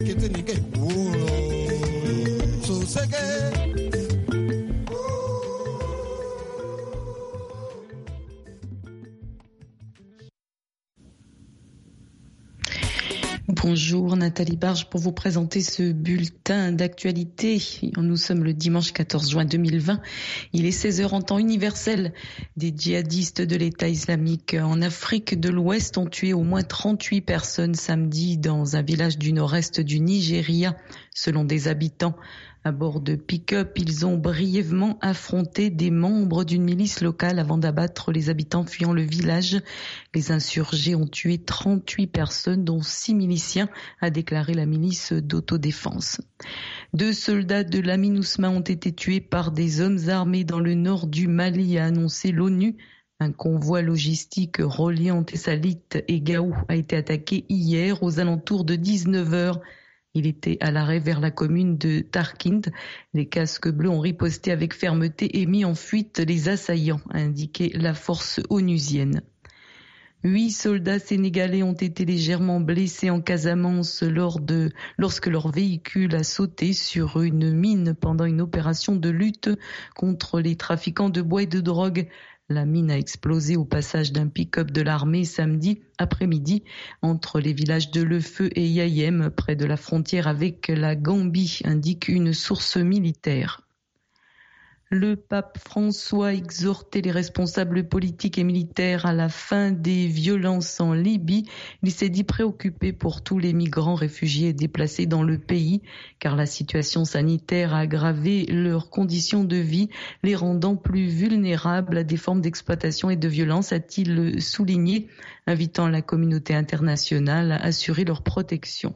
Bonjour, Nathalie Barge pour vous présenter ce bulletin d'actualité. Nous sommes le dimanche 14 juin 2020. Il est 16h en temps universel. Des djihadistes de l'État islamique en Afrique de l'Ouest ont tué au moins 38 personnes samedi dans un village du nord-est du Nigeria, selon des habitants. À bord de pick-up, ils ont brièvement affronté des membres d'une milice locale avant d'abattre les habitants fuyant le village. Les insurgés ont tué 38 personnes, dont 6 miliciens, a déclaré la milice d'autodéfense. 2 soldats de la MINUSMA ont été tués par des hommes armés dans le nord du Mali, a annoncé l'ONU. Un convoi logistique reliant Tessalit et Gao a été attaqué hier aux alentours de 19h. Il était à l'arrêt vers la commune de Tarkind. Les casques bleus ont riposté avec fermeté et mis en fuite les assaillants, a indiqué la force onusienne. 8 soldats sénégalais ont été légèrement blessés en Casamance lorsque leur véhicule a sauté sur une mine pendant une opération de lutte contre les trafiquants de bois et de drogue. La mine a explosé au passage d'un pick-up de l'armée samedi après-midi entre les villages de Lefeu et Yayem, près de la frontière avec la Gambie, indique une source militaire. Le pape François a exhorté les responsables politiques et militaires à la fin des violences en Libye. Il s'est dit préoccupé pour tous les migrants réfugiés déplacés dans le pays, car la situation sanitaire a aggravé leurs conditions de vie, les rendant plus vulnérables à des formes d'exploitation et de violence, a-t-il souligné, invitant la communauté internationale à assurer leur protection.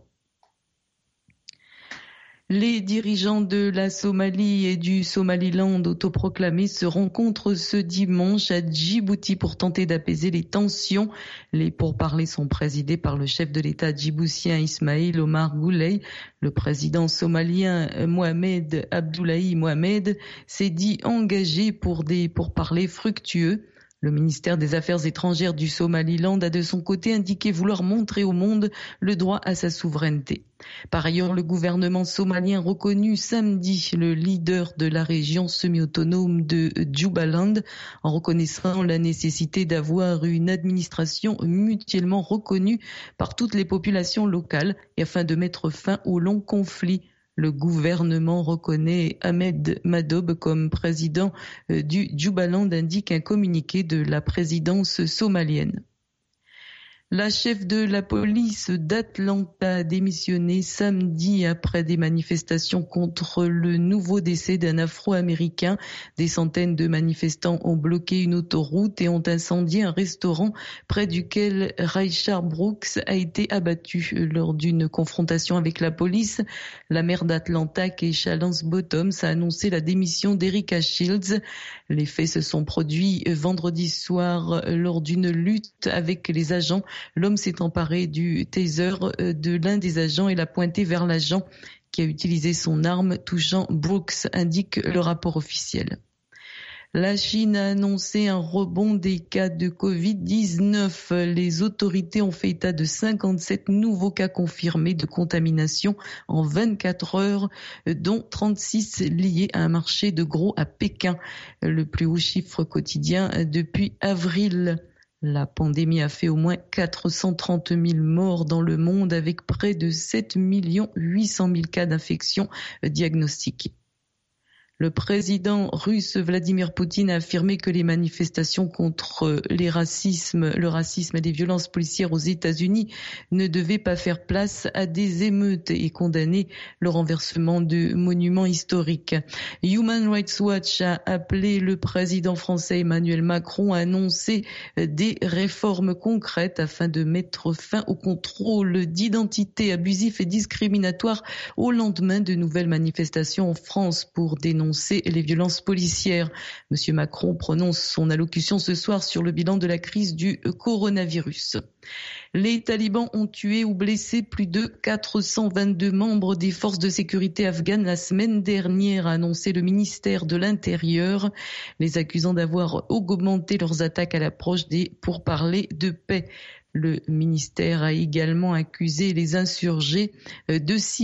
Les dirigeants de la Somalie et du Somaliland autoproclamés se rencontrent ce dimanche à Djibouti pour tenter d'apaiser les tensions. Les pourparlers sont présidés par le chef de l'État djiboutien Ismaïl Omar Guelleh. Le président somalien Mohamed Abdullahi Mohamed s'est dit engagé pour des pourparlers fructueux. Le ministère des Affaires étrangères du Somaliland a de son côté indiqué vouloir montrer au monde le droit à sa souveraineté. Par ailleurs, le gouvernement somalien reconnut samedi le leader de la région semi-autonome de Jubaland en reconnaissant la nécessité d'avoir une administration mutuellement reconnue par toutes les populations locales et afin de mettre fin au long conflit. Le gouvernement reconnaît Ahmed Madobe comme président du Jubaland, indique un communiqué de la présidence somalienne. La chef de la police d'Atlanta a démissionné samedi après des manifestations contre le nouveau décès d'un Afro-Américain. Des centaines de manifestants ont bloqué une autoroute et ont incendié un restaurant près duquel Rayshard Brooks a été abattu lors d'une confrontation avec la police. La maire d'Atlanta, Keisha Lance Bottoms, a annoncé la démission d'Erika Shields. Les faits se sont produits vendredi soir lors d'une lutte avec les agents. L'homme s'est emparé du taser de l'un des agents et l'a pointé vers l'agent qui a utilisé son arme touchant Brooks, indique le rapport officiel. La Chine a annoncé un rebond des cas de Covid-19. Les autorités ont fait état de 57 nouveaux cas confirmés de contamination en 24 heures, dont 36 liés à un marché de gros à Pékin, le plus haut chiffre quotidien depuis avril. La pandémie a fait au moins 430 000 morts dans le monde avec près de 7 800 000 cas d'infection diagnostiqués. Le président russe Vladimir Poutine a affirmé que les manifestations contre le racisme et les violences policières aux États-Unis ne devaient pas faire place à des émeutes et condamné le renversement de monuments historiques. Human Rights Watch a appelé le président français Emmanuel Macron à annoncer des réformes concrètes afin de mettre fin au contrôle d'identité abusif et discriminatoire au lendemain de nouvelles manifestations en France pour dénoncer les violences policières. Monsieur Macron prononce son allocution ce soir sur le bilan de la crise du coronavirus. Les talibans ont tué ou blessé plus de 422 membres des forces de sécurité afghanes la semaine dernière, a annoncé le ministère de l'Intérieur, les accusant d'avoir augmenté leurs attaques à l'approche des pourparlers de paix. Le ministère a également accusé les insurgés de